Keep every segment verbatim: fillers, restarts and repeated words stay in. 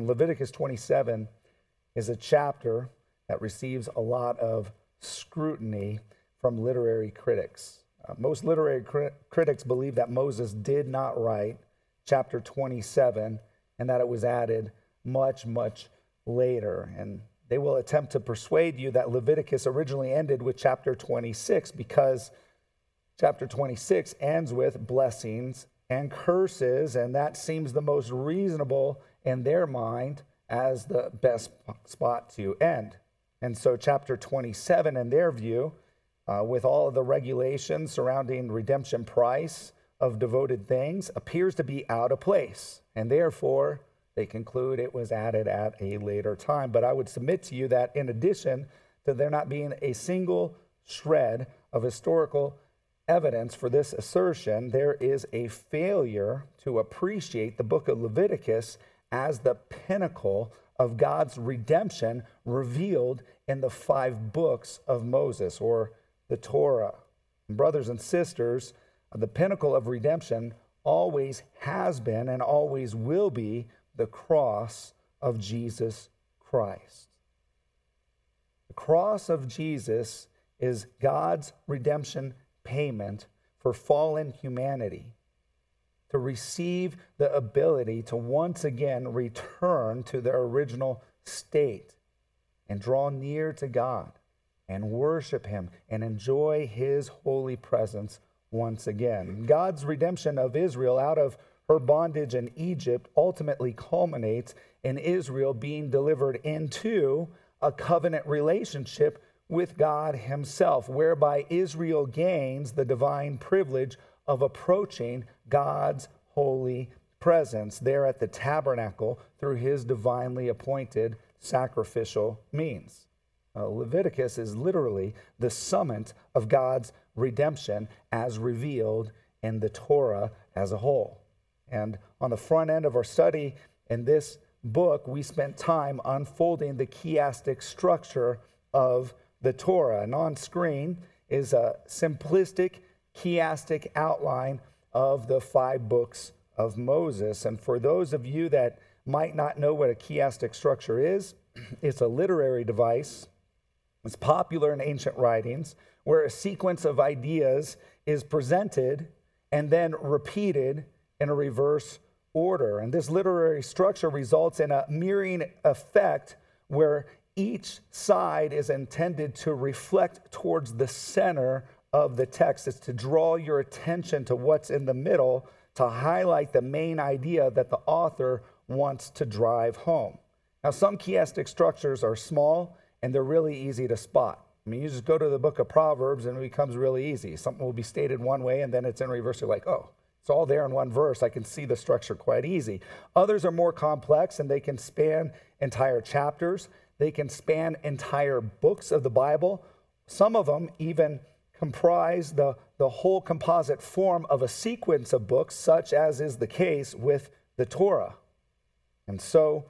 Leviticus twenty-seven is a chapter that receives a lot of scrutiny from literary critics. Uh, most literary cri- critics believe that Moses did not write chapter twenty-seven and that it was added much, much later. And they will attempt to persuade you that Leviticus originally ended with chapter twenty-six because chapter twenty-six ends with blessings and curses, and that seems the most reasonable in their mind as the best spot to end. And so chapter twenty-seven, in their view, uh, with all of the regulations surrounding redemption price of devoted things, appears to be out of place. And therefore, they conclude it was added at a later time. But I would submit to you that in addition to there not being a single shred of historical evidence for this assertion, there is a failure to appreciate the book of Leviticus as the pinnacle of God's redemption revealed in the five books of Moses, or the Torah. Brothers and sisters, the pinnacle of redemption always has been and always will be the cross of Jesus Christ. The cross of Jesus is God's redemption payment for fallen humanity to receive the ability to once again return to their original state and draw near to God and worship Him and enjoy His holy presence once again. God's redemption of Israel out of her bondage in Egypt ultimately culminates in Israel being delivered into a covenant relationship with God Himself, whereby Israel gains the divine privilege of approaching God's holy presence there at the tabernacle through His divinely appointed sacrificial means. Uh, Leviticus is literally the summit of God's redemption as revealed in the Torah as a whole. And on the front end of our study in this book, we spent time unfolding the chiastic structure of the Torah. And on screen is a simplistic chiastic outline of the five books of Moses. And for those of you that might not know what a chiastic structure is, it's a literary device. It's popular in ancient writings where a sequence of ideas is presented and then repeated in a reverse order. And this literary structure results in a mirroring effect where each side is intended to reflect towards the center of the text. It's to draw your attention to what's in the middle, to highlight the main idea that the author wants to drive home. Now, some chiastic structures are small and they're really easy to spot. I mean, you just go to the book of Proverbs and it becomes really easy. Something will be stated one way and then it's in reverse. You're like, oh, it's all there in one verse. I can see the structure quite easy. Others are more complex and they can span entire chapters. They can span entire books of the Bible. Some of them even comprise the, the whole composite form of a sequence of books, such as is the case with the Torah. And so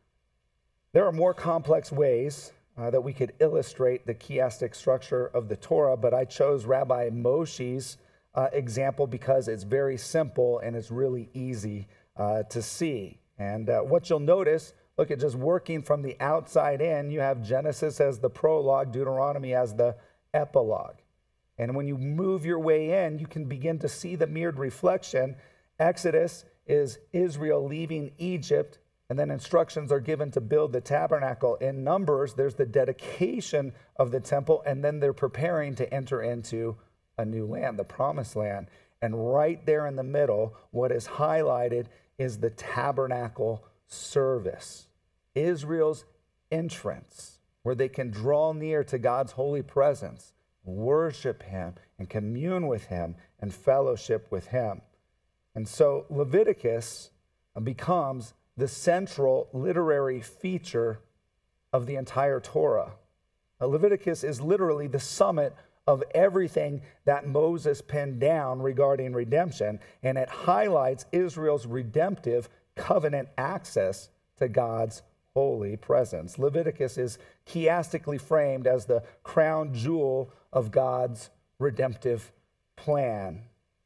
there are more complex ways uh, that we could illustrate the chiastic structure of the Torah, but I chose Rabbi Moshe's uh, example because it's very simple and it's really easy uh, to see. And uh, what you'll notice, look at just working from the outside in, you have Genesis as the prologue, Deuteronomy as the epilogue. And when you move your way in, you can begin to see the mirrored reflection. Exodus is Israel leaving Egypt, and then instructions are given to build the tabernacle. In Numbers, there's the dedication of the temple, and then they're preparing to enter into a new land, the promised land. And right there in the middle, what is highlighted is the tabernacle service, Israel's entrance, where they can draw near to God's holy presence, worship Him, and commune with Him, and fellowship with Him. And so Leviticus becomes the central literary feature of the entire Torah. Now, Leviticus is literally the summit of everything that Moses penned down regarding redemption, and it highlights Israel's redemptive covenant access to God's holy presence. Leviticus is chiastically framed as the crown jewel of God's redemptive plan.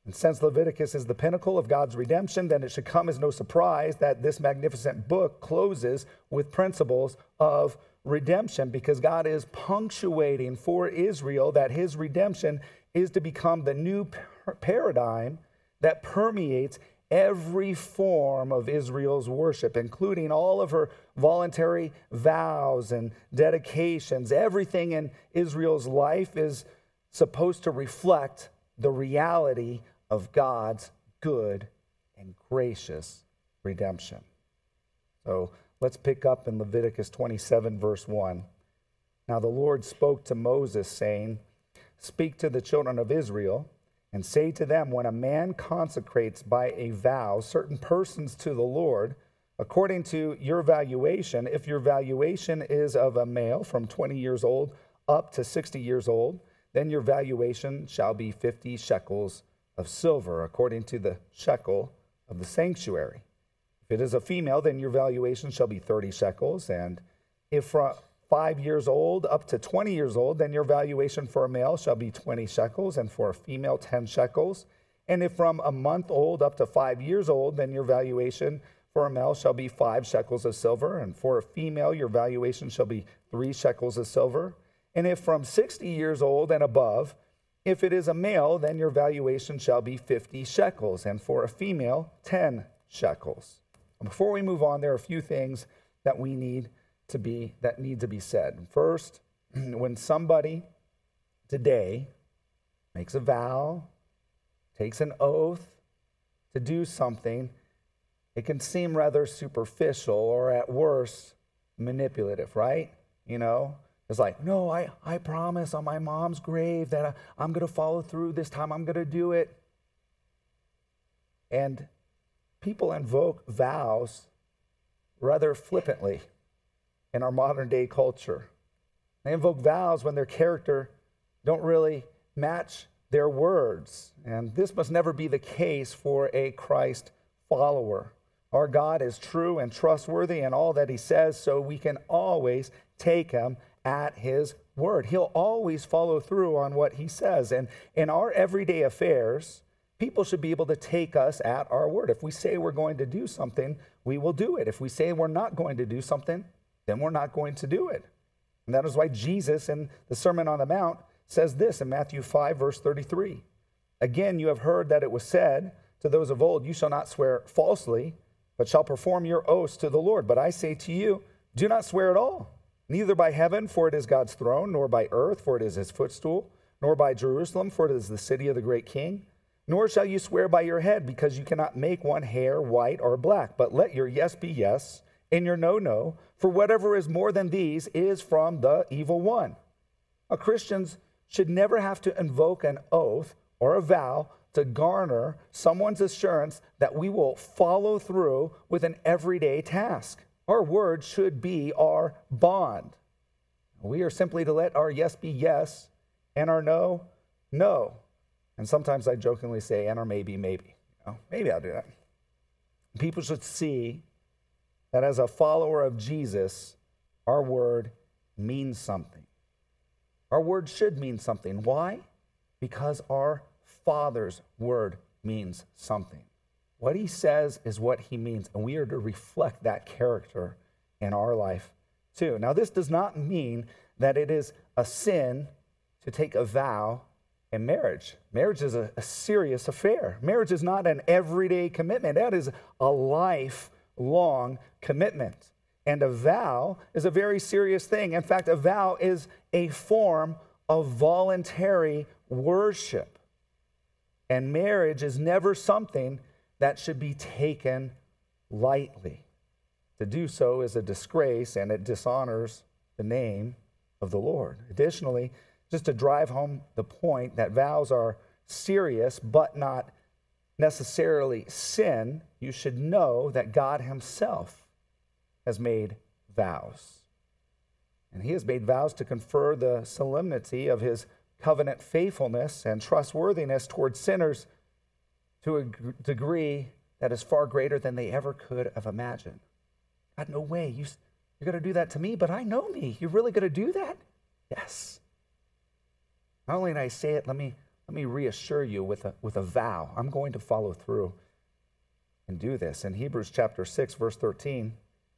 And since Leviticus is the pinnacle of God's redemption, then it should come as no surprise that this magnificent book closes with principles of redemption, because God is punctuating for Israel that his redemption is to become the new par- paradigm that permeates every form of Israel's worship, including all of her voluntary vows and dedications. Everything in Israel's life is supposed to reflect the reality of God's good and gracious redemption. So let's pick up in Leviticus twenty-seven, verse one. Now the Lord spoke to Moses, saying, "Speak to the children of Israel, and say to them, when a man consecrates by a vow certain persons to the Lord, according to your valuation, if your valuation is of a male from twenty years old up to sixty years old, then your valuation shall be fifty shekels of silver, according to the shekel of the sanctuary. If it is a female, then your valuation shall be thirty shekels. And if from five years old up to twenty years old, then your valuation for a male shall be twenty shekels, and for a female, ten shekels. And if from a month old up to five years old, then your valuation for a male shall be five shekels of silver, and for a female, your valuation shall be three shekels of silver. And if from sixty years old and above, if it is a male, then your valuation shall be fifty shekels, and for a female, ten shekels." Before we move on, there are a few things that we need to be, that need to be said. First, when somebody today makes a vow, takes an oath to do something, it can seem rather superficial or at worst manipulative, right? You know, it's like, no, I, I promise on my mom's grave that I, I'm going to follow through this time. I'm going to do it. And people invoke vows rather flippantly in our modern day culture. They invoke vows when their character don't really match their words. And this must never be the case for a Christ follower. Our God is true and trustworthy in all that he says, so we can always take him at his word. He'll always follow through on what he says. And in our everyday affairs, people should be able to take us at our word. If we say we're going to do something, we will do it. If we say we're not going to do something, then we're not going to do it. And that is why Jesus in the Sermon on the Mount says this in Matthew five, verse thirty-three. "Again, you have heard that it was said to those of old, you shall not swear falsely, but shall perform your oaths to the Lord. But I say to you, do not swear at all, neither by heaven, for it is God's throne, nor by earth, for it is his footstool, nor by Jerusalem, for it is the city of the great king. Nor shall you swear by your head, because you cannot make one hair white or black. But let your yes be yes, and your no, no, for whatever is more than these is from the evil one." Now, Christians should never have to invoke an oath or a vow to garner someone's assurance that we will follow through with an everyday task. Our word should be our bond. We are simply to let our yes be yes and our no, no. And sometimes I jokingly say, and our maybe, maybe. You know, maybe I'll do that. People should see that as a follower of Jesus, our word means something. Our word should mean something. Why? Because our Father's word means something. What he says is what he means, and we are to reflect that character in our life too. Now, this does not mean that it is a sin to take a vow in marriage. Marriage is a, a serious affair. Marriage is not an everyday commitment. That is a lifelong commitment. And a vow is a very serious thing. In fact, a vow is a form of voluntary worship. And marriage is never something that should be taken lightly. To do so is a disgrace, and it dishonors the name of the Lord. Additionally, just to drive home the point that vows are serious but not necessarily sin, you should know that God himself has made vows. And he has made vows to confer the solemnity of his covenant faithfulness and trustworthiness towards sinners to a degree that is far greater than they ever could have imagined. God, no way. You, you're going to do that to me, but I know me. You're really going to do that? Yes. Not only did I say it, let me, let let me reassure you with a, with a vow. I'm going to follow through and do this. In Hebrews chapter six, verse thirteen,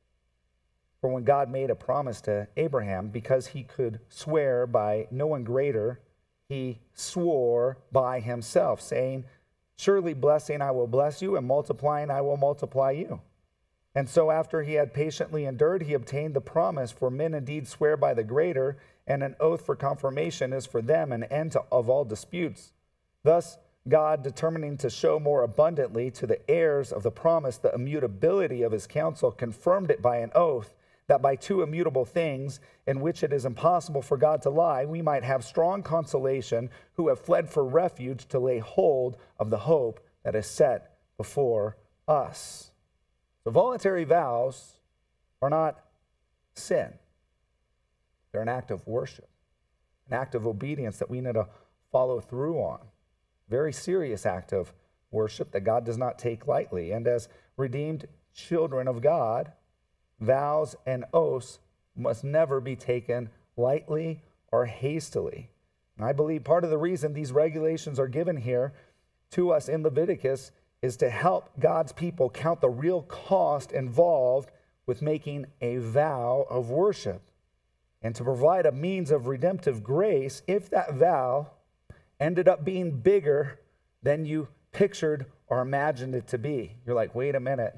for when God made a promise to Abraham, because he could swear by no one greater, he swore by himself, saying, surely blessing I will bless you, and multiplying I will multiply you. And so after he had patiently endured, he obtained the promise, for men indeed swear by the greater, and an oath for confirmation is for them an end to, of all disputes. Thus God, determining to show more abundantly to the heirs of the promise the immutability of his counsel, confirmed it by an oath, that by two immutable things, in which it is impossible for God to lie, we might have strong consolation, who have fled for refuge to lay hold of the hope that is set before us. The voluntary vows are not sin. They're an act of worship, an act of obedience that we need to follow through on. Very serious act of worship that God does not take lightly. And as redeemed children of God, vows and oaths must never be taken lightly or hastily. And I believe part of the reason these regulations are given here to us in Leviticus is to help God's people count the real cost involved with making a vow of worship, and to provide a means of redemptive grace if that vow ended up being bigger than you pictured or imagined it to be. You're like, wait a minute.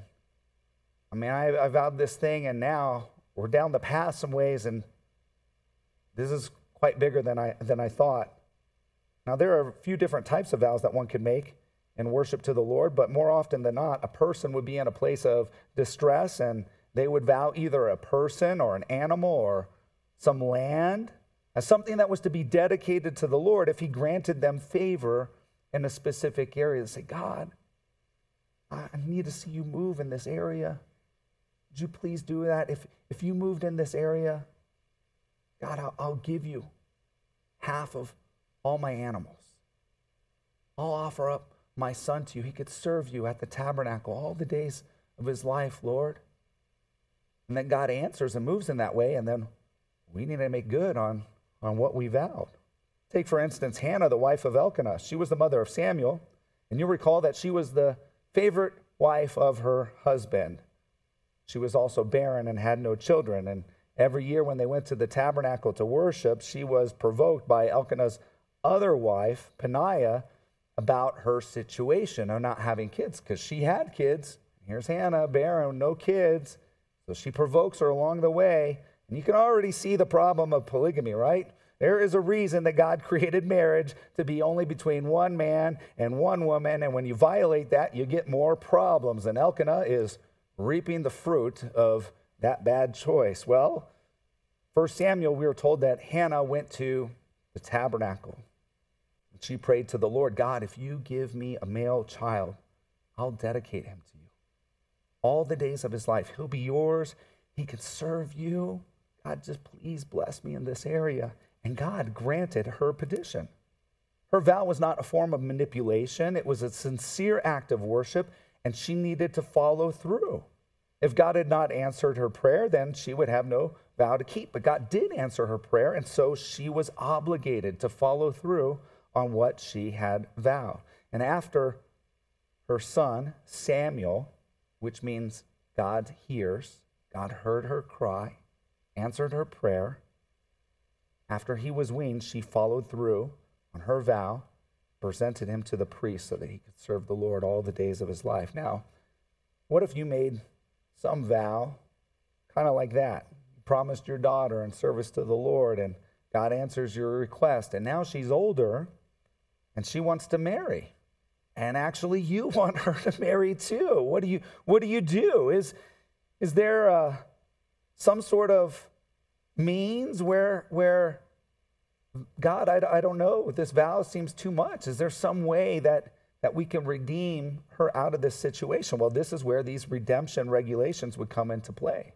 I mean, I, I vowed this thing, and now we're down the path some ways, and this is quite bigger than I than I thought. Now, there are a few different types of vows that one could make in worship to the Lord, but more often than not, a person would be in a place of distress, and they would vow either a person or an animal or some land as something that was to be dedicated to the Lord if he granted them favor in a specific area. They say, God, I need to see you move in this area. Would you please do that? If, if you moved in this area, God, I'll, I'll give you half of all my animals. I'll offer up my son to you. He could serve you at the tabernacle all the days of his life, Lord. And then God answers and moves in that way, and then we need to make good on, on what we vowed. Take, for instance, Hannah, the wife of Elkanah. She was the mother of Samuel, and you'll recall that she was the favorite wife of her husband. She was also barren and had no children, and every year when they went to the tabernacle to worship, she was provoked by Elkanah's other wife, Peninnah, about her situation of not having kids, because she had kids. Here's Hannah, barren, no kids. So she provokes her along the way. And you can already see the problem of polygamy, right? There is a reason that God created marriage to be only between one man and one woman. And when you violate that, you get more problems. And Elkanah is reaping the fruit of that bad choice. Well, First Samuel, we were told that Hannah went to the tabernacle. She prayed to the Lord, God, if you give me a male child, I'll dedicate him to you. All the days of his life, he'll be yours. He can serve you. God, just please bless me in this area. And God granted her petition. Her vow was not a form of manipulation. It was a sincere act of worship, and she needed to follow through. If God had not answered her prayer, then she would have no vow to keep. But God did answer her prayer, and so she was obligated to follow through on what she had vowed. And after her son, Samuel, which means God hears, God heard her cry, answered her prayer. After he was weaned, she followed through on her vow, presented him to the priest so that he could serve the Lord all the days of his life. Now, what if you made some vow kind of like that? You promised your daughter in service to the Lord, and God answers your request, and now she's older, and she wants to marry. And actually, you want her to marry too. What do you what do you do? Is, is there uh, some sort of means where, where God, I, I don't know, this vow seems too much. Is there some way that, that we can redeem her out of this situation? Well, this is where these redemption regulations would come into play.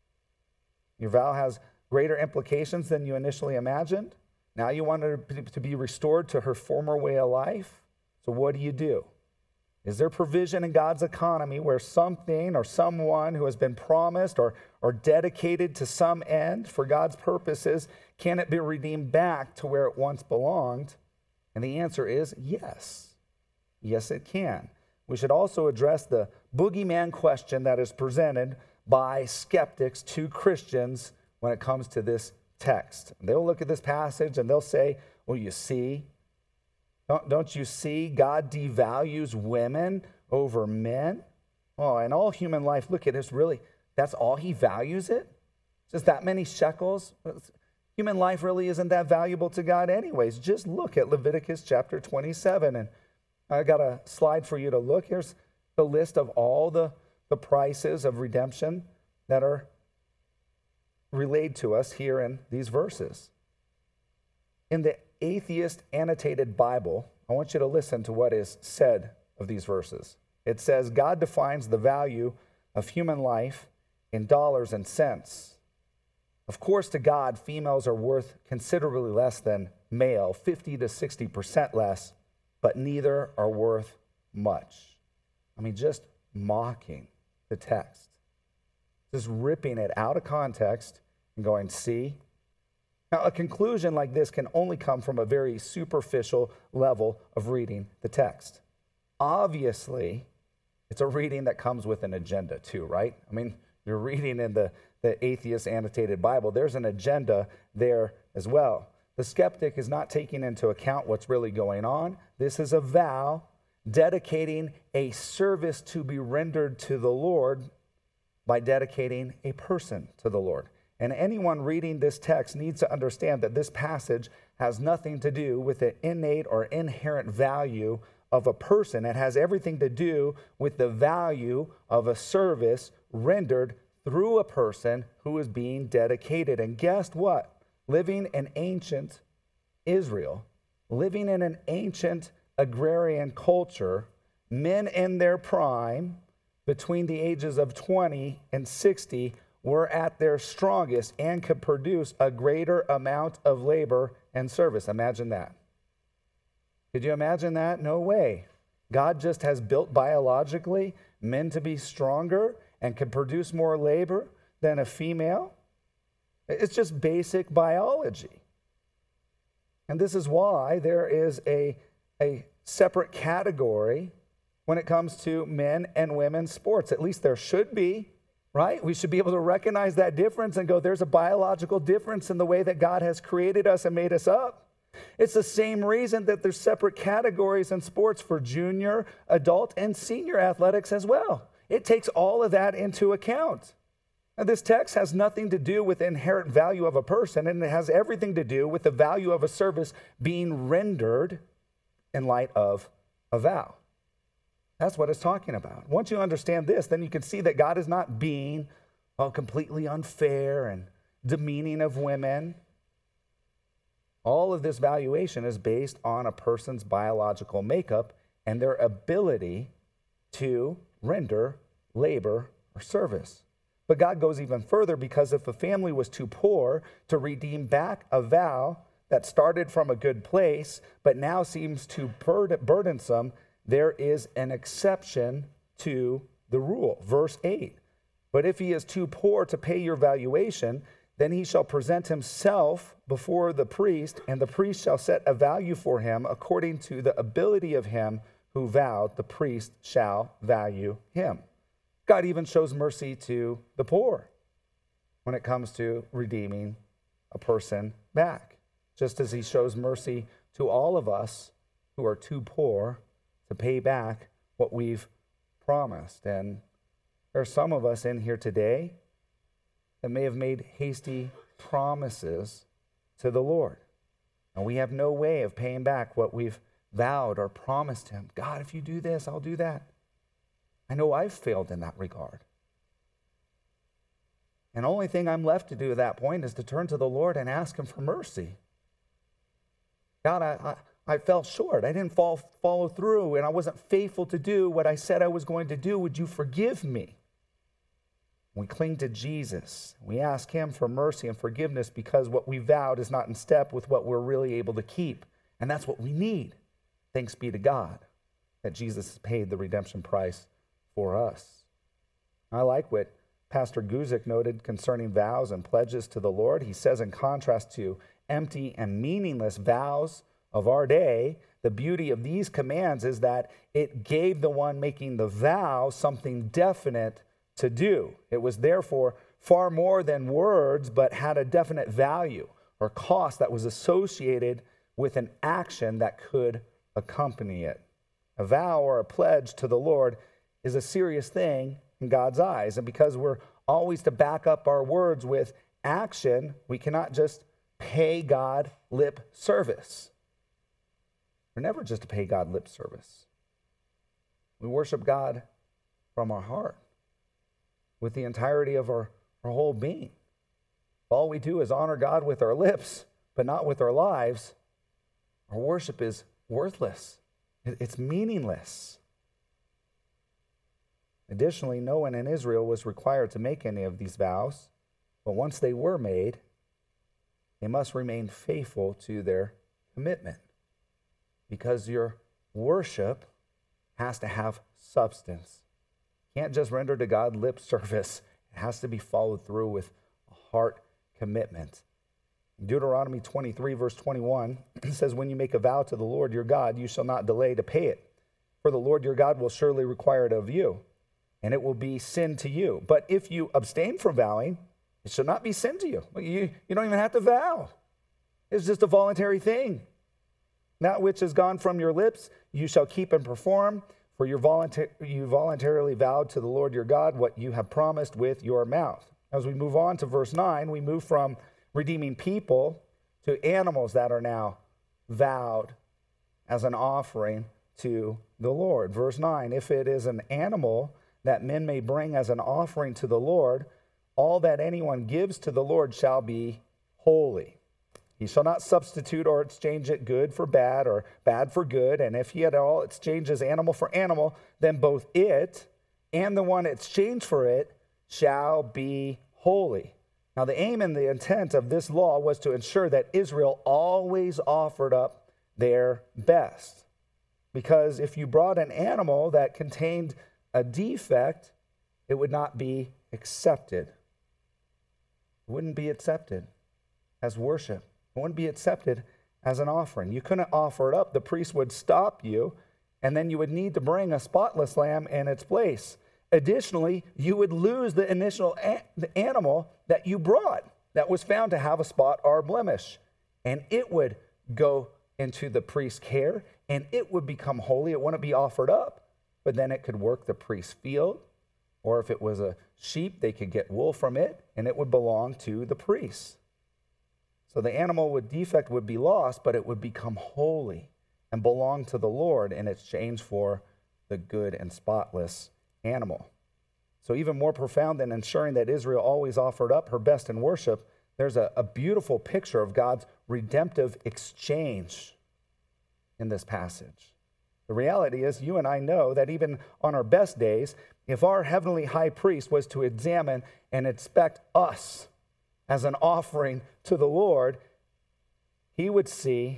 Your vow has greater implications than you initially imagined. Now you want her to be restored to her former way of life. So what do you do? Is there provision in God's economy where something or someone who has been promised or, or dedicated to some end for God's purposes, can it be redeemed back to where it once belonged? And the answer is yes. Yes, it can. We should also address the boogeyman question that is presented by skeptics to Christians when it comes to this text. They'll look at this passage and they'll say, well, you see, don't, don't you see God devalues women over men? Oh, and all human life, look at this, really, that's all he values it? Just that many shekels? Human life really isn't that valuable to God anyways. Just look at Leviticus chapter twenty-seven. And I got a slide for you to look. Here's the list of all the, the prices of redemption that are relayed to us here in these verses. In the Atheist Annotated Bible, I want you to listen to what is said of these verses. It says, God defines the value of human life in dollars and cents. Of course, to God, females are worth considerably less than male, fifty to sixty percent less, but neither are worth much. I mean, just mocking the text, just ripping it out of context and going, see? Now, a conclusion like this can only come from a very superficial level of reading the text. Obviously, it's a reading that comes with an agenda too, right? I mean, you're reading in the, the Atheist Annotated Bible. There's an agenda there as well. The skeptic is not taking into account what's really going on. This is a vow dedicating a service to be rendered to the Lord by dedicating a person to the Lord. And anyone reading this text needs to understand that this passage has nothing to do with the innate or inherent value of a person. It has everything to do with the value of a service rendered through a person who is being dedicated. And guess what? Living in ancient Israel, living in an ancient agrarian culture, men in their prime, between the ages of twenty and sixty, were at their strongest and could produce a greater amount of labor and service. Imagine that. Could you imagine that? No way. God just has built biologically men to be stronger and can produce more labor than a female. It's just basic biology. And this is why there is a, a separate category when it comes to men and women's sports. At least there should be, right? We should be able to recognize that difference and go, there's a biological difference in the way that God has created us and made us up. It's the same reason that there's separate categories in sports for junior, adult, and senior athletics as well. It takes all of that into account. Now, this text has nothing to do with the inherent value of a person, and it has everything to do with the value of a service being rendered in light of a vow. That's what it's talking about. Once you understand this, then you can see that God is not being well, completely unfair and demeaning of women. All of this valuation is based on a person's biological makeup and their ability to render labor or service. But God goes even further, because if a family was too poor to redeem back a vow that started from a good place but now seems too burdensome, there is an exception to the rule. Verse eight, but if he is too poor to pay your valuation, then he shall present himself before the priest, and the priest shall set a value for him according to the ability of him who vowed. The priest shall value him. God even shows mercy to the poor when it comes to redeeming a person back, just as he shows mercy to all of us who are too poor to pay back what we've promised. And there are some of us in here today that may have made hasty promises to the Lord, and we have no way of paying back what we've vowed or promised him. God, if you do this, I'll do that. I know I've failed in that regard. And the only thing I'm left to do at that point is to turn to the Lord and ask him for mercy. God, I, I, I fell short. I didn't fall, follow through, and I wasn't faithful to do what I said I was going to do. Would you forgive me? We cling to Jesus. We ask him for mercy and forgiveness, because what we vowed is not in step with what we're really able to keep. And that's what we need. Thanks be to God that Jesus has paid the redemption price for us. I like what Pastor Guzik noted concerning vows and pledges to the Lord. He says, in contrast to empty and meaningless vows of our day, the beauty of these commands is that it gave the one making the vow something definite to do. It was therefore far more than words, but had a definite value or cost that was associated with an action that could accompany it. A vow or a pledge to the Lord is a serious thing in God's eyes. And because we're always to back up our words with action, we cannot just pay God lip service. We're never just to pay God lip service. We worship God from our heart with the entirety of our, our whole being. If all we do is honor God with our lips, but not with our lives, our worship is worthless. It's meaningless. Additionally, no one in Israel was required to make any of these vows, but once they were made, they must remain faithful to their commitment, because your worship has to have substance. You can't just render to God lip service. It has to be followed through with a heart commitment. Deuteronomy twenty-three, verse twenty-one, says, when you make a vow to the Lord your God, you shall not delay to pay it. For the Lord your God will surely require it of you, and it will be sin to you. But if you abstain from vowing, it shall not be sin to you. You, you don't even have to vow. It's just a voluntary thing. That which has gone from your lips, you shall keep and perform, for you voluntar- you voluntarily vowed to the Lord your God what you have promised with your mouth. As we move on to verse nine, we move from redeeming people to animals that are now vowed as an offering to the Lord. Verse nine, if it is an animal that men may bring as an offering to the Lord, all that anyone gives to the Lord shall be holy. He shall not substitute or exchange it good for bad or bad for good. And if he at all exchanges animal for animal, then both it and the one exchanged for it shall be holy. Now, the aim and the intent of this law was to ensure that Israel always offered up their best. Because if you brought an animal that contained a defect, it would not be accepted. It wouldn't be accepted as worship. It wouldn't be accepted as an offering. You couldn't offer it up. The priest would stop you, and then you would need to bring a spotless lamb in its place. Additionally, you would lose the initial a- the animal that you brought that was found to have a spot or blemish, and it would go into the priest's care, and it would become holy. It wouldn't be offered up, but then it could work the priest's field, or if it was a sheep, they could get wool from it, and it would belong to the priest. So the animal with defect would be lost, but it would become holy and belong to the Lord in exchange for the good and spotless animal. So even more profound than ensuring that Israel always offered up her best in worship, there's a, a beautiful picture of God's redemptive exchange in this passage. The reality is, you and I know that even on our best days, if our heavenly high priest was to examine and inspect us as an offering to the Lord, he would see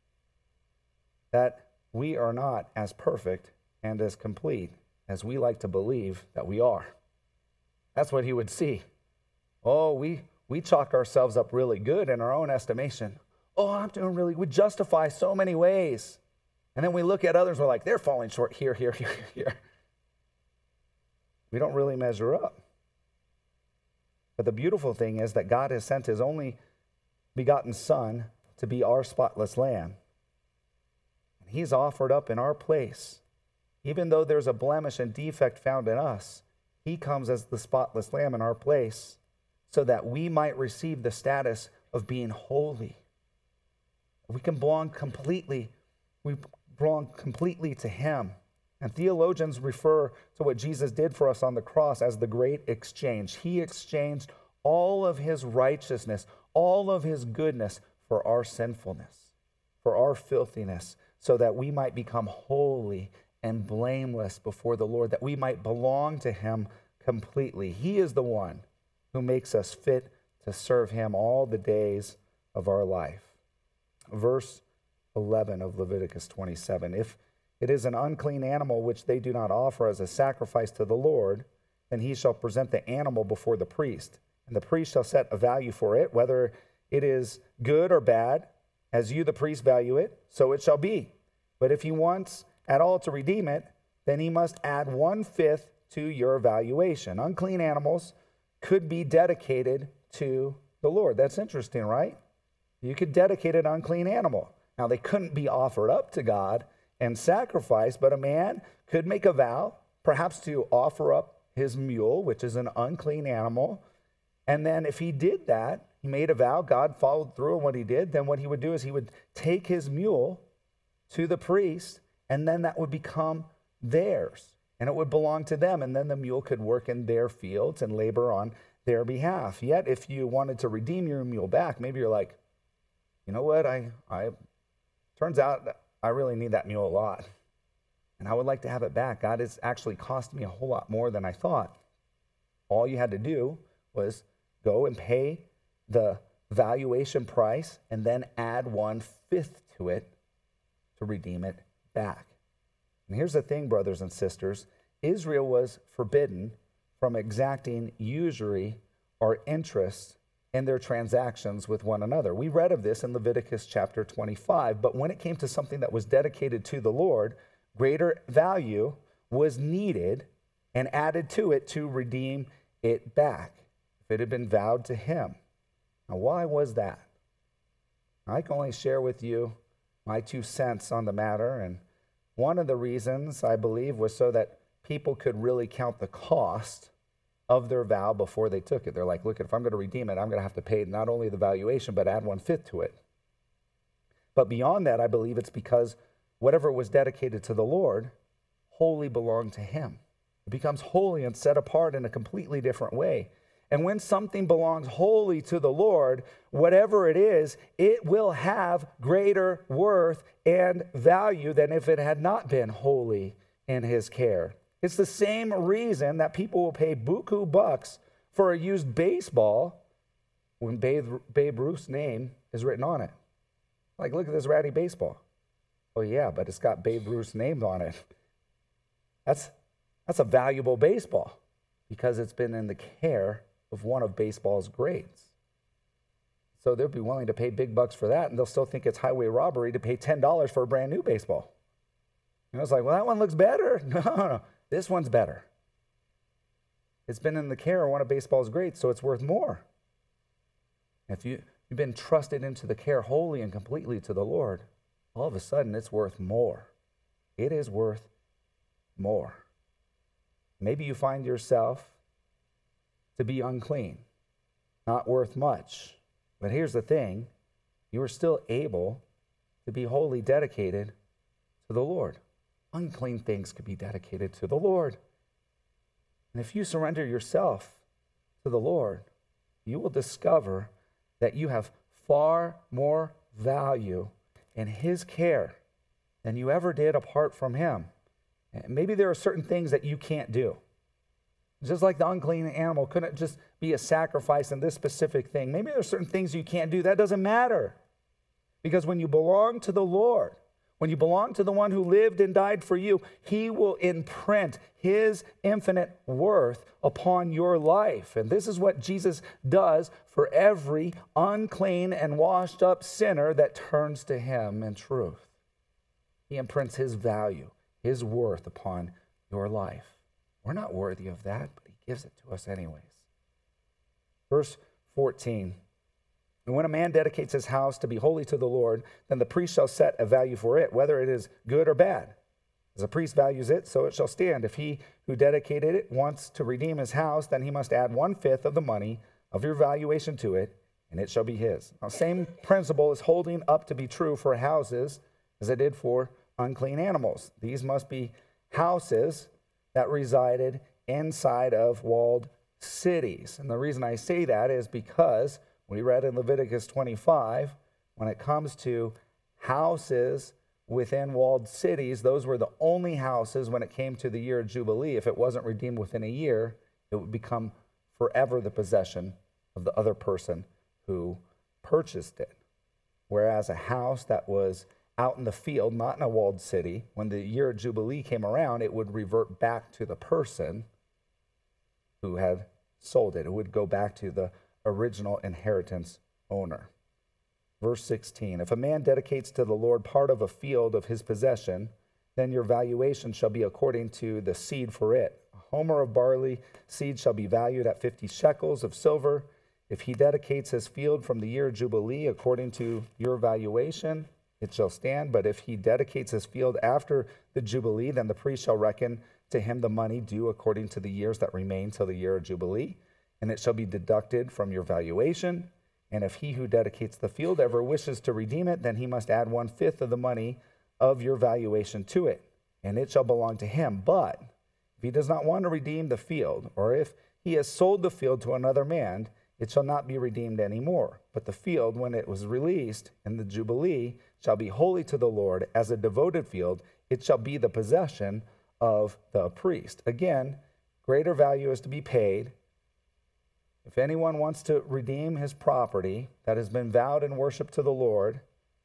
that we are not as perfect and as complete as we like to believe that we are. That's what he would see. Oh, we, we chalk ourselves up really good in our own estimation. Oh, I'm doing really, we justify so many ways. And then we look at others, we're like, they're falling short here, here, here, here. We don't really measure up. But the beautiful thing is that God has sent his only begotten Son to be our spotless lamb. And he's offered up in our place. Even though there's a blemish and defect found in us, he comes as the spotless lamb in our place so that we might receive the status of being holy. We can belong completely, we belong completely to him. And theologians refer to what Jesus did for us on the cross as the great exchange. He exchanged all of his righteousness, all of his goodness for our sinfulness, for our filthiness, so that we might become holy and blameless before the Lord, that we might belong to him completely. He is the one who makes us fit to serve him all the days of our life. Verse eleven of Leviticus twenty-seven, if it is an unclean animal which they do not offer as a sacrifice to the Lord, then he shall present the animal before the priest, and the priest shall set a value for it, whether it is good or bad, As you, the priest, value it, so it shall be. But if he wants at all to redeem it, then he must add one-fifth to your valuation. Unclean animals could be dedicated to the Lord. That's interesting, right? You could dedicate an unclean animal. Now, they couldn't be offered up to God and sacrificed, but a man could make a vow, perhaps to offer up his mule, which is an unclean animal. And then if he did that, he made a vow, God followed through on what he did, then what he would do is he would take his mule to the priest, and then that would become theirs, and it would belong to them, and then the mule could work in their fields and labor on their behalf. Yet if you wanted to redeem your mule back, maybe you're like, you know what, I, I turns out that I really need that mule a lot, and I would like to have it back. God, it's actually cost me a whole lot more than I thought. All you had to do was go and pay the valuation price and then add one-fifth to it to redeem it back. And here's the thing, brothers and sisters. Israel was forbidden from exacting usury or interest in their transactions with one another. We read of this in Leviticus chapter twenty-five, but when it came to something that was dedicated to the Lord, greater value was needed and added to it to redeem it back if it had been vowed to him. Now, why was that? I can only share with you my two cents on the matter, and one of the reasons, I believe, was so that people could really count the cost of their vow before they took it. They're like, look, if I'm going to redeem it, I'm going to have to pay not only the valuation, but add one-fifth to it. But beyond that, I believe it's because whatever was dedicated to the Lord wholly belonged to him. It becomes holy and set apart in a completely different way. And when something belongs wholly to the Lord, whatever it is, it will have greater worth and value than if it had not been wholly in his care. It's the same reason that people will pay buku bucks for a used baseball when Babe, Babe Ruth's name is written on it. Like, look at this ratty baseball. Oh yeah, but it's got Babe Ruth's name on it. That's, that's a valuable baseball because it's been in the care of one of baseball's greats. So they'll be willing to pay big bucks for that, and they'll still think it's highway robbery to pay ten dollars for a brand new baseball. You know, it's like, well, that one looks better. No, no, no. This one's better. It's been in the care of one of baseball's greats, so it's worth more. If you, you've been trusted into the care wholly and completely to the Lord, all of a sudden it's worth more. It is worth more. Maybe you find yourself to be unclean, not worth much. But here's the thing, you are still able to be wholly dedicated to the Lord. Unclean things could be dedicated to the Lord. And if you surrender yourself to the Lord, you will discover that you have far more value in his care than you ever did apart from him. And maybe there are certain things that you can't do. Just like the unclean animal couldn't just be a sacrifice in this specific thing. Maybe there are certain things you can't do. That doesn't matter. Because when you belong to the Lord, when you belong to the one who lived and died for you, he will imprint his infinite worth upon your life. And this is what Jesus does for every unclean and washed up sinner that turns to him in truth. He imprints his value, his worth upon your life. We're not worthy of that, but he gives it to us anyways. Verse fourteen. And when a man dedicates his house to be holy to the Lord, then the priest shall set a value for it, whether it is good or bad. As a priest values it, so it shall stand. If he who dedicated it wants to redeem his house, then he must add one-fifth of the money of your valuation to it, and it shall be his. Now, same principle is holding up to be true for houses as it did for unclean animals. These must be houses that resided inside of walled cities. And the reason I say that is because we read in Leviticus twenty-five, when it comes to houses within walled cities, those were the only houses when it came to the year of Jubilee. If it wasn't redeemed within a year, it would become forever the possession of the other person who purchased it. Whereas a house that was out in the field, not in a walled city, when the year of Jubilee came around, it would revert back to the person who had sold it. It would go back to the original inheritance owner. Verse sixteen, if a man dedicates to the Lord part of a field of his possession, then your valuation shall be according to the seed for it. A homer of barley seed shall be valued at fifty shekels of silver. If he dedicates his field from the year of Jubilee according to your valuation, it shall stand. But if he dedicates his field after the Jubilee, then the priest shall reckon to him the money due according to the years that remain till the year of Jubilee, and it shall be deducted from your valuation. And if he who dedicates the field ever wishes to redeem it, then he must add one-fifth of the money of your valuation to it, and it shall belong to him. But if he does not want to redeem the field, or if he has sold the field to another man, it shall not be redeemed anymore. But the field, when it was released in the Jubilee, shall be holy to the Lord as a devoted field. It shall be the possession of the priest. Again, greater value is to be paid. If anyone wants to redeem his property that has been vowed in worship to the Lord,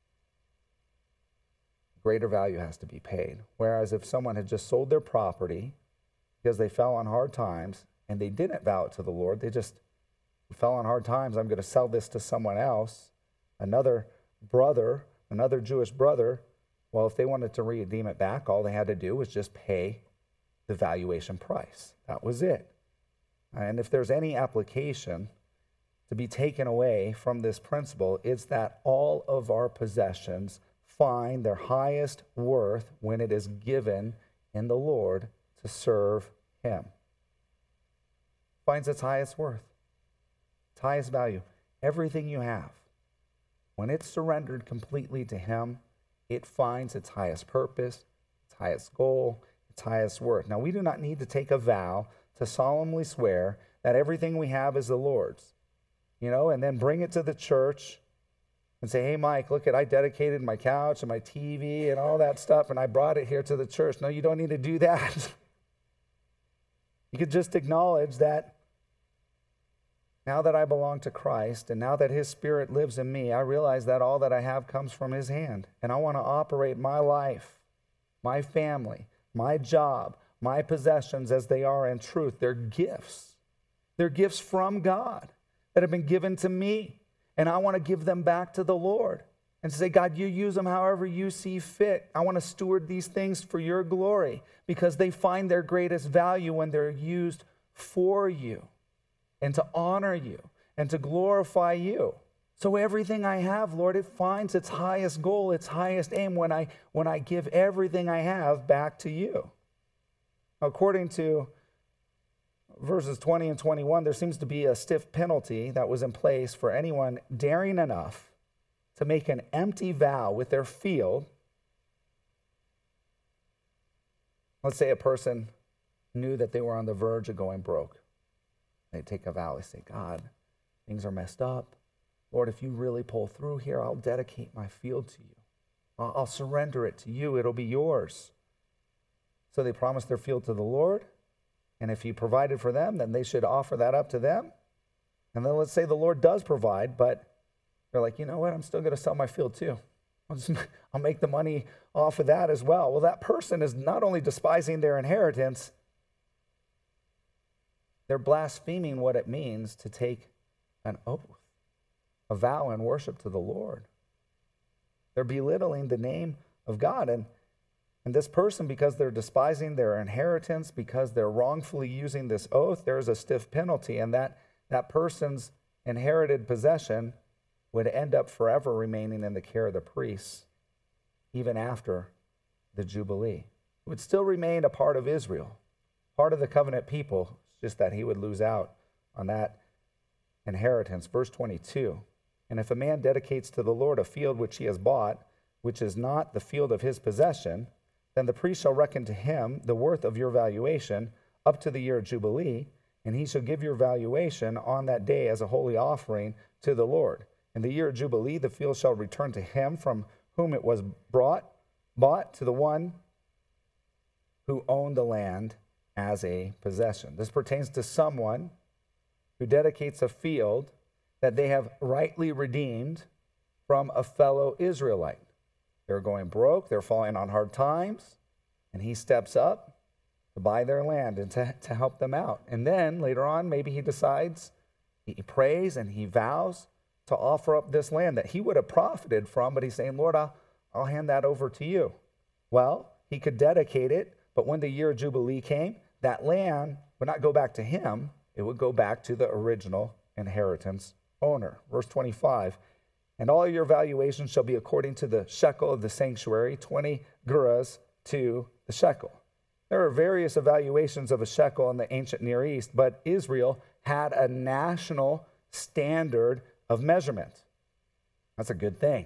greater value has to be paid. Whereas if someone had just sold their property because they fell on hard times and they didn't vow it to the Lord, they just fell on hard times, I'm going to sell this to someone else, another brother, another Jewish brother, well, if they wanted to redeem it back, all they had to do was just pay the valuation price. That was it. And if there's any application to be taken away from this principle, it's that all of our possessions find their highest worth when it is given in the Lord to serve him. Finds its highest worth, its highest value. Everything you have, when it's surrendered completely to him, it finds its highest purpose, its highest goal, its highest worth. Now, we do not need to take a vow to solemnly swear that everything we have is the Lord's, you know, and then bring it to the church and say, hey, Mike, look at, I dedicated my couch and my T V and all that stuff, and I brought it here to the church. No, you don't need to do that. You could just acknowledge that now that I belong to Christ and now that his Spirit lives in me, I realize that all that I have comes from his hand. And I want to operate my life, my family, my job, my possessions as they are in truth. They're gifts. They're gifts from God that have been given to me. And I want to give them back to the Lord and say, God, you use them however you see fit. I want to steward these things for your glory because they find their greatest value when they're used for you and to honor you and to glorify you. So everything I have, Lord, it finds its highest goal, its highest aim when I, when I give everything I have back to you. According to verses twenty and twenty-one, there seems to be a stiff penalty that was in place for anyone daring enough to make an empty vow with their field. Let's say a person knew that they were on the verge of going broke. They take a vow. They say, God, things are messed up. Lord, if you really pull through here, I'll dedicate my field to you. I'll, I'll surrender it to you. It'll be yours. So they promised their field to the Lord. And if he provided for them, then they should offer that up to them. And then let's say the Lord does provide, but they're like, you know what? I'm still going to sell my field too. I'll, just, I'll make the money off of that as well. Well, that person is not only despising their inheritance, they're blaspheming what it means to take an oath, a vow and worship to the Lord. They're belittling the name of God. And, and this person, because they're despising their inheritance, because they're wrongfully using this oath, there's a stiff penalty. And that, that person's inherited possession would end up forever remaining in the care of the priests, even after the Jubilee. It would still remain a part of Israel, part of the covenant people, just that he would lose out on that inheritance. Verse twenty-two, and if a man dedicates to the Lord a field which he has bought, which is not the field of his possession, then the priest shall reckon to him the worth of your valuation up to the year of Jubilee, and he shall give your valuation on that day as a holy offering to the Lord. In the year of Jubilee, the field shall return to him from whom it was brought, bought to the one who owned the land as a possession. This pertains to someone who dedicates a field that they have rightly redeemed from a fellow Israelite. They're going broke, they're falling on hard times, and he steps up to buy their land and to, to help them out. And then later on, maybe he decides, he prays and he vows to offer up this land that he would have profited from, but he's saying, Lord, I'll, I'll hand that over to you. Well, he could dedicate it, but when the year of Jubilee came, that land would not go back to him. It would go back to the original inheritance owner. Verse twenty-five, and all your valuations shall be according to the shekel of the sanctuary, twenty gerahs to the shekel. There are various evaluations of a shekel in the ancient Near East, but Israel had a national standard of measurement. That's a good thing.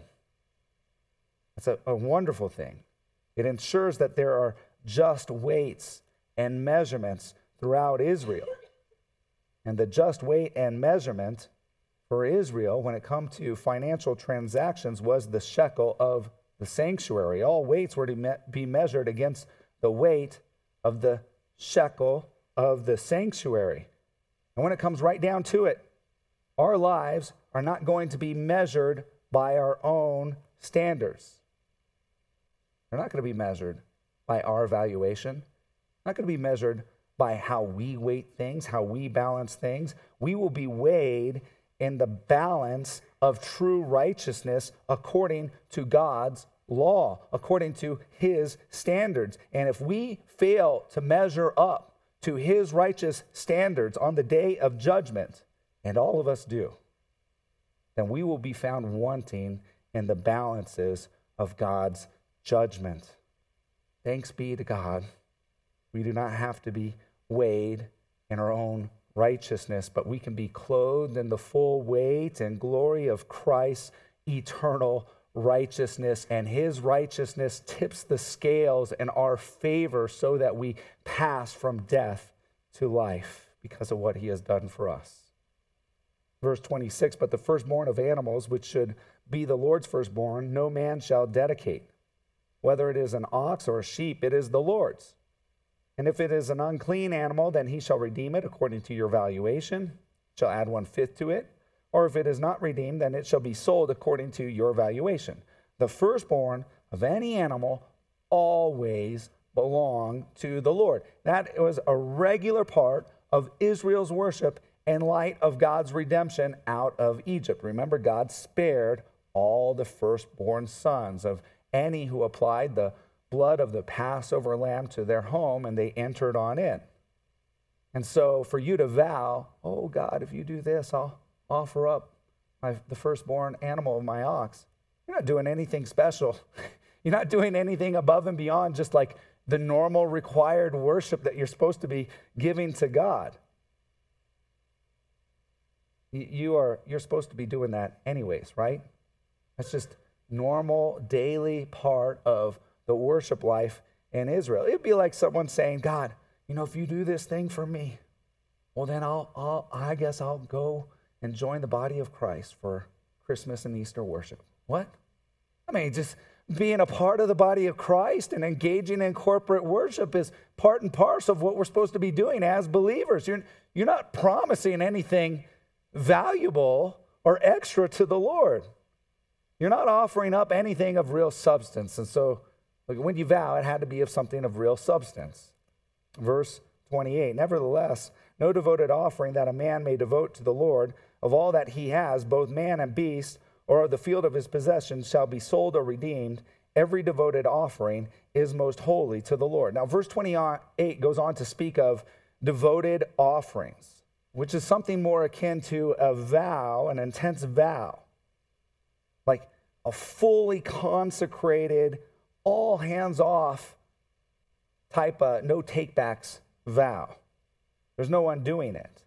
That's a, a wonderful thing. It ensures that there are just weights and measurements throughout Israel. And the just weight and measurement for Israel when it comes to financial transactions was the shekel of the sanctuary. All weights were to me- be measured against the weight of the shekel of the sanctuary. And when it comes right down to it, our lives are not going to be measured by our own standards. They're not going to be measured by our evaluation. Not going to be measured by how we weight things, how we balance things. We will be weighed in the balance of true righteousness according to God's law, according to his standards. And if we fail to measure up to his righteous standards on the day of judgment, and all of us do, then we will be found wanting in the balances of God's judgment. Thanks be to God. We do not have to be weighed in our own righteousness, but we can be clothed in the full weight and glory of Christ's eternal righteousness, and his righteousness tips the scales in our favor so that we pass from death to life because of what he has done for us. Verse twenty-six, but the firstborn of animals, which should be the Lord's firstborn, no man shall dedicate. Whether it is an ox or a sheep, it is the Lord's. And if it is an unclean animal, then he shall redeem it according to your valuation, shall add one-fifth to it. Or if it is not redeemed, then it shall be sold according to your valuation. The firstborn of any animal always belong to the Lord. That was a regular part of Israel's worship in light of God's redemption out of Egypt. Remember, God spared all the firstborn sons of any who applied the blood of the Passover lamb to their home, and they entered on in. And so for you to vow, oh God, if you do this, I'll offer up my, the firstborn animal of my ox. You're not doing anything special. You're not doing anything above and beyond just like the normal required worship that you're supposed to be giving to God. You are, you're supposed to be doing that anyways, right? That's just normal daily part of the worship life in Israel. It'd be like someone saying, God, you know, if you do this thing for me, well, then I'll, I'll, I guess I'll go and join the body of Christ for Christmas and Easter worship. What? I mean, just being a part of the body of Christ and engaging in corporate worship is part and parcel of what we're supposed to be doing as believers. You're, you're not promising anything valuable or extra to the Lord. You're not offering up anything of real substance. And so like when you vow, it had to be of something of real substance. Verse twenty-eight, nevertheless, no devoted offering that a man may devote to the Lord of all that he has, both man and beast, or of the field of his possession, shall be sold or redeemed. Every devoted offering is most holy to the Lord. Now, verse twenty-eight goes on to speak of devoted offerings, which is something more akin to a vow, an intense vow, like a fully consecrated, all hands off type of no takebacks vow. There's no undoing it.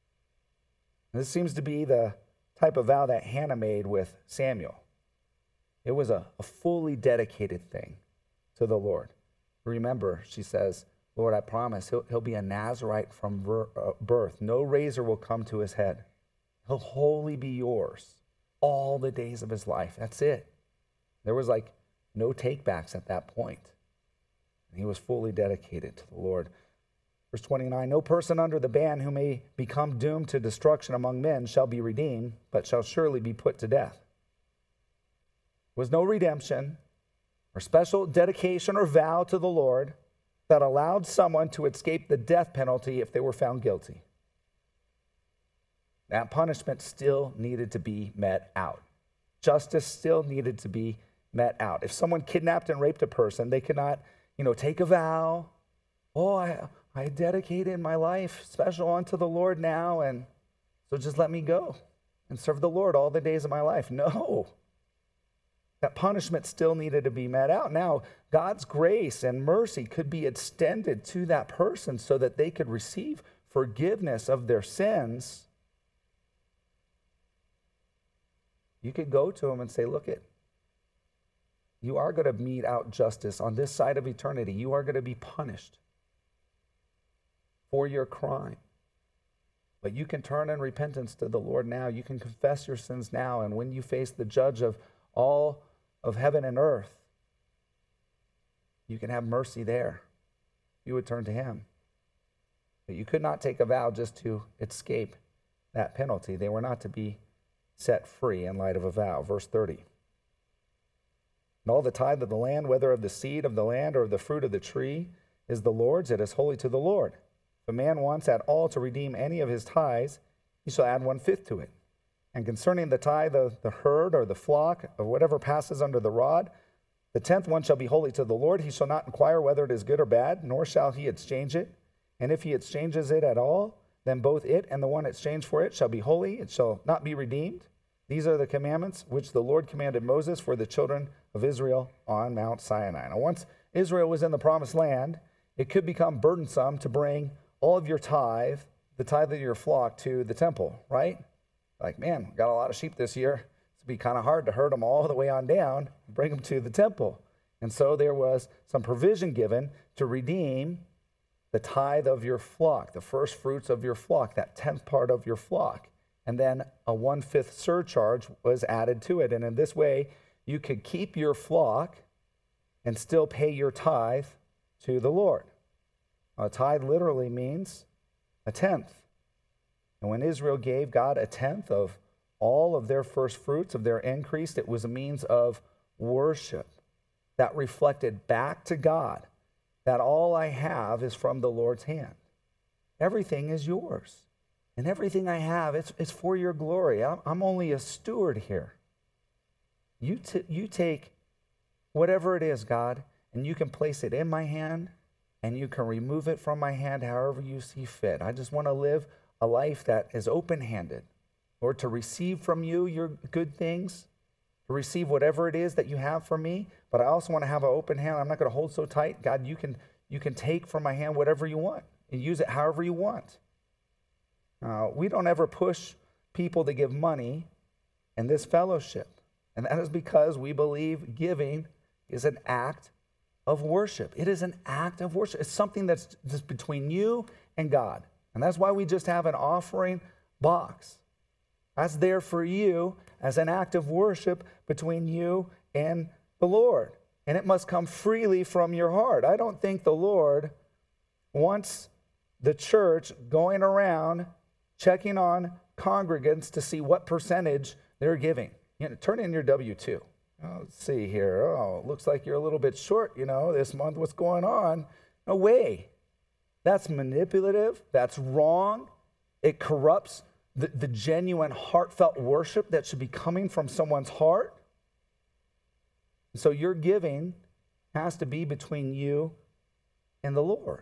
And this seems to be the type of vow that Hannah made with Samuel. It was a, a fully dedicated thing to the Lord. Remember, she says, Lord, I promise he'll, he'll be a Nazirite from ver, uh, birth. No razor will come to his head. He'll wholly be yours all the days of his life. That's it. There was like no takebacks at that point. And he was fully dedicated to the Lord. Verse twenty-nine, no person under the ban who may become doomed to destruction among men shall be redeemed, but shall surely be put to death. There was no redemption or special dedication or vow to the Lord that allowed someone to escape the death penalty if they were found guilty. That punishment still needed to be met out. Justice still needed to be met out. If someone kidnapped and raped a person, they could not, you know, take a vow. Oh, I, I dedicated my life special unto the Lord now, and so just let me go and serve the Lord all the days of my life. No. That punishment still needed to be met out. Now, God's grace and mercy could be extended to that person so that they could receive forgiveness of their sins. You could go to them and say, look, it, you are going to mete out justice on this side of eternity. You are going to be punished for your crime. But you can turn in repentance to the Lord now. You can confess your sins now. And when you face the judge of all of heaven and earth, you can have mercy there. You would turn to him. But you could not take a vow just to escape that penalty. They were not to be set free in light of a vow. Verse thirty. And all the tithe of the land, whether of the seed of the land or of the fruit of the tree, is the Lord's. It is holy to the Lord. If a man wants at all to redeem any of his tithes, he shall add one-fifth to it. And concerning the tithe of the herd or the flock, or whatever passes under the rod, the tenth one shall be holy to the Lord. He shall not inquire whether it is good or bad, nor shall he exchange it. And if he exchanges it at all, then both it and the one exchanged for it shall be holy. It shall not be redeemed. These are the commandments which the Lord commanded Moses for the children of Israel on Mount Sinai. Now, once Israel was in the promised land, it could become burdensome to bring all of your tithe, the tithe of your flock, to the temple, right? Like, man, got a lot of sheep this year. It'd be kind of hard to herd them all the way on down and bring them to the temple. And so there was some provision given to redeem the tithe of your flock, the first fruits of your flock, that tenth part of your flock. And then a one-fifth surcharge was added to it. And in this way, you could keep your flock and still pay your tithe to the Lord. A tithe literally means a tenth. And when Israel gave God a tenth of all of their first fruits, of their increase, it was a means of worship that reflected back to God that all I have is from the Lord's hand. Everything is yours. And everything I have, it's, it's for your glory. I'm, I'm only a steward here. You, t- you take whatever it is, God, and you can place it in my hand, and you can remove it from my hand however you see fit. I just want to live a life that is open-handed, Lord, to receive from you your good things, to receive whatever it is that you have for me, but I also want to have an open hand. I'm not going to hold so tight. God, you can, you can take from my hand whatever you want and use it however you want. Uh, we don't ever push people to give money in this fellowship, and that is because we believe giving is an act of worship. It is an act of worship. It's something that's just between you and God. And that's why we just have an offering box. That's there for you as an act of worship between you and the Lord. And it must come freely from your heart. I don't think the Lord wants the church going around checking on congregants to see what percentage they're giving. You know, turn in your W two. Oh, let's see here. Oh, it looks like you're a little bit short, you know, this month. What's going on? No way. That's manipulative. That's wrong. It corrupts the, the genuine, heartfelt worship that should be coming from someone's heart. So your giving has to be between you and the Lord.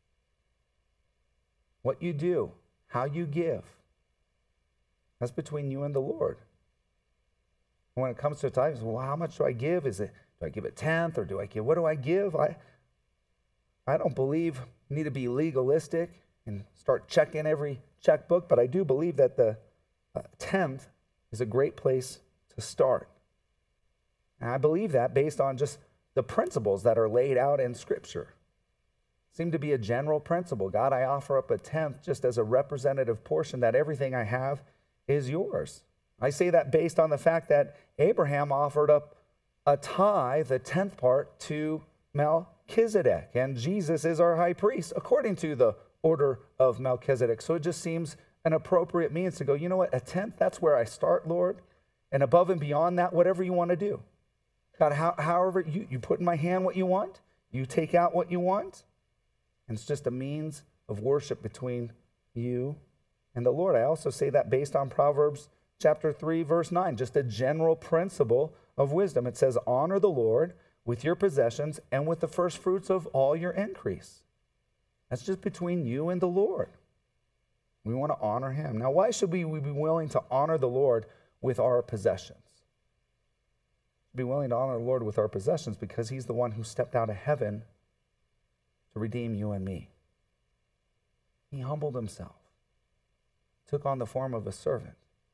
What you do, how you give, that's between you and the Lord. And when it comes to tithes, well, how much do I give? Is it, do I give a tenth, or do I give, what do I give? I, I don't believe you need to be legalistic and start checking every checkbook, but I do believe that the uh, tenth is a great place to start. And I believe that based on just the principles that are laid out in Scripture. Seem to be a general principle. God, I offer up a tenth just as a representative portion, that everything I have is yours. I say that based on the fact that Abraham offered up a tithe, a tenth part, to Melchizedek. And Jesus is our high priest according to the order of Melchizedek. So it just seems an appropriate means to go, you know what, a tenth, that's where I start, Lord. And above and beyond that, whatever you want to do. God, how, however, you, you put in my hand what you want. You take out what you want. And it's just a means of worship between you and the Lord. I also say that based on Proverbs chapter three, verse nine, just a general principle of wisdom. It says, honor the Lord with your possessions and with the first fruits of all your increase. That's just between you and the Lord. We want to honor him. Now, why should we, we be willing to honor the Lord with our possessions? Be willing to honor the Lord with our possessions because he's the one who stepped out of heaven to redeem you and me. He humbled himself, took on the form of a servant,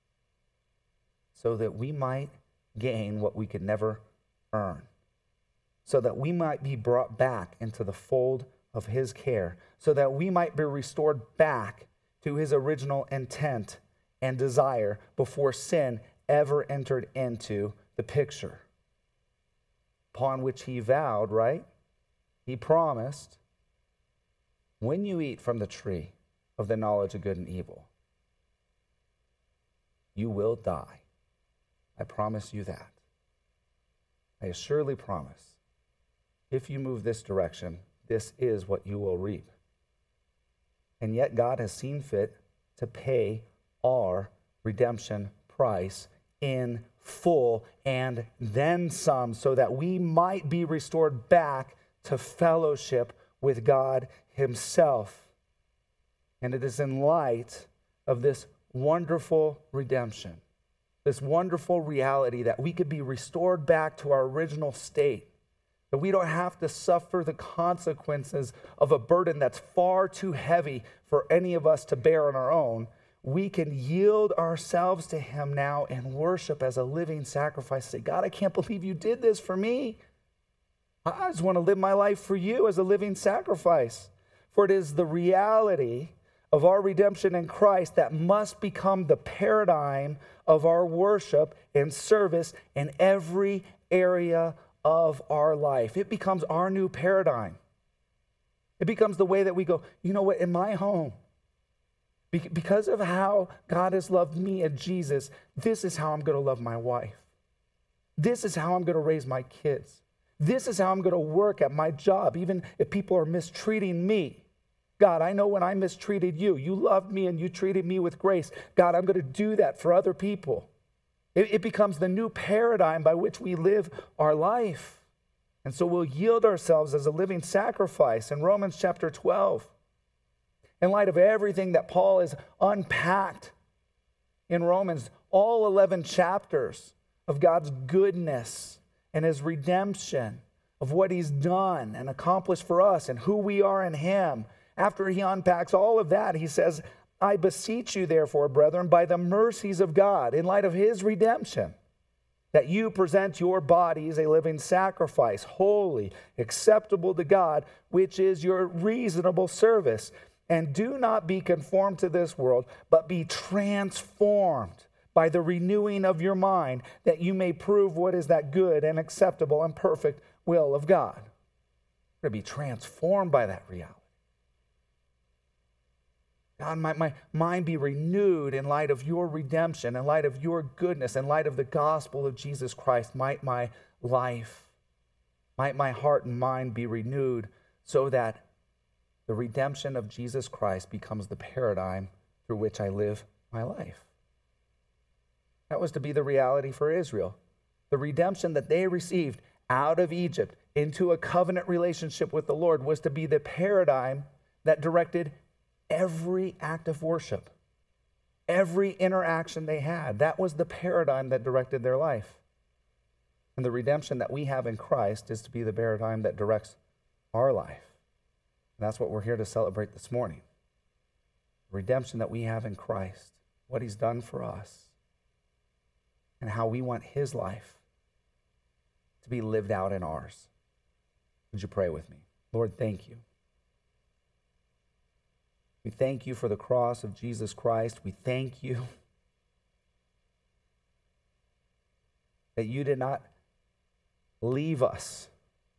so that we might gain what we could never earn, so that we might be brought back into the fold of his care, so that we might be restored back to his original intent and desire before sin ever entered into the picture, upon which he vowed, right? He promised, when you eat from the tree of the knowledge of good and evil, you will die. I promise you that. I surely promise, if you move this direction, this is what you will reap. And yet God has seen fit to pay our redemption price in full and then some, so that we might be restored back to fellowship with God himself. And it is in light of this wonderful redemption, this wonderful reality that we could be restored back to our original state, that we don't have to suffer the consequences of a burden that's far too heavy for any of us to bear on our own. We can yield ourselves to him now and worship as a living sacrifice. Say, God, I can't believe you did this for me. I just want to live my life for you as a living sacrifice. For it is the reality of our redemption in Christ that must become the paradigm of our worship and service in every area of our life. It becomes our new paradigm. It becomes the way that we go, you know what, in my home, because of how God has loved me and Jesus, this is how I'm going to love my wife. This is how I'm going to raise my kids. This is how I'm going to work at my job, even if people are mistreating me. God, I know when I mistreated you, you loved me and you treated me with grace. God, I'm going to do that for other people. It, it becomes the new paradigm by which we live our life. And so we'll yield ourselves as a living sacrifice. In Romans chapter twelve, in light of everything that Paul has unpacked in Romans, all eleven chapters of God's goodness and his redemption, of what he's done and accomplished for us and who we are in him. After he unpacks all of that, he says, I beseech you, therefore, brethren, by the mercies of God, in light of his redemption, that you present your bodies a living sacrifice, holy, acceptable to God, which is your reasonable service. And do not be conformed to this world, but be transformed by the renewing of your mind, that you may prove what is that good and acceptable and perfect will of God. We're going to be transformed by that reality. God, might my mind be renewed in light of your redemption, in light of your goodness, in light of the gospel of Jesus Christ. Might my life, might my heart and mind be renewed so that the redemption of Jesus Christ becomes the paradigm through which I live my life. That was to be the reality for Israel. The redemption that they received out of Egypt into a covenant relationship with the Lord was to be the paradigm that directed every act of worship, every interaction they had. That was the paradigm that directed their life. And the redemption that we have in Christ is to be the paradigm that directs our life. And that's what we're here to celebrate this morning. The redemption that we have in Christ, what he's done for us, and how we want his life to be lived out in ours. Would you pray with me? Lord, thank you. We thank you for the cross of Jesus Christ. We thank you that you did not leave us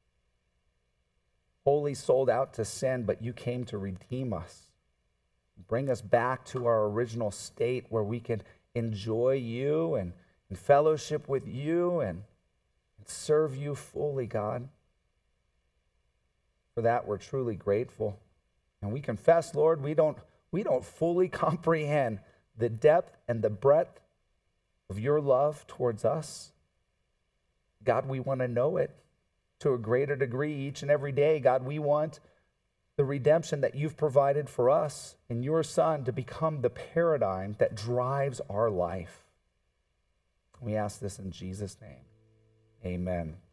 wholly sold out to sin, but you came to redeem us, bring us back to our original state where we can enjoy you and, and fellowship with you and, and serve you fully, God. For that, we're truly grateful. And we confess, Lord, we don't we don't fully comprehend the depth and the breadth of your love towards us. God, we want to know it to a greater degree each and every day. God, we want the redemption that you've provided for us in your Son to become the paradigm that drives our life. We ask this in Jesus' name. Amen.